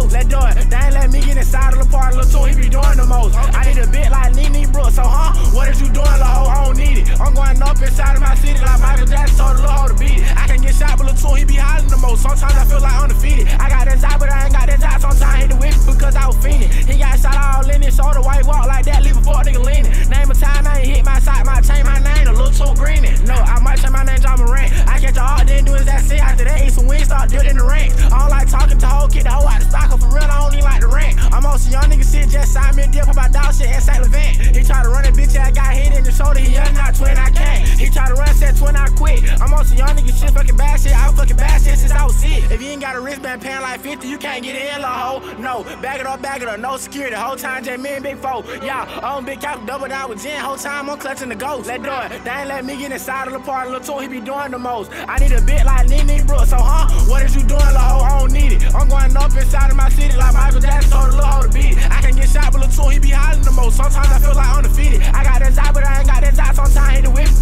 ghost. Let's do it. They ain't let me get inside of the party, Lil Toon, he be doing the most. I need a bit like Nene Brooks, so what is you doing, Lil Ho? I don't need it. I'm going up inside of my city like Michael Jackson told the Lil Ho to beat it. I can get shot, but Lil Toon, he be hollering the most. Sometimes I feel like undefeated. I got that job, but I ain't got that job. Sometimes I hit the whip because I was fiending. He got shot all in his shoulder, white walk like that, leave a fuck nigga leaning. Name a time I ain't hit my side, might change my name to Lil Toon Greening. No, I might change my name, John Morant. I catch a heart, then do is that shit. After that, eat some wings, start dipping in the ranks. I don't like talking to whole kid, the hoe out the stock, for real, I don't even like the rank. I'm on some young nigga shit, just signed me a deal for my dog shit at St. Levant. He tried to run that bitch, I got hit in the shoulder, he yelling out twin, I can't. He tried to run, said twin, I quit. I'm on some young nigga shit, fucking bad shit, I was fucking bad shit since I was 6. If you ain't got a wristband paying like 50, you can't get in, Lil Ho. No, bag it up, no security. Whole time, J, me and Big Four. Yeah, on Big Cap, double down with Jen. Whole time, I'm clutching the ghost. Let's do it. They ain't let me get inside of the party, Lil Toon, he be doing the most. I need a bit like Nene Brooks, so what is you doing, Lil Ho? I don't need it. I'm going up inside of my city like Michael Jackson told the Lil Ho to beat it. I can get shot, but Lil Toon, he be hollering the most. Sometimes I feel like undefeated. I got that job, but I ain't got that job. Sometimes I hit the whip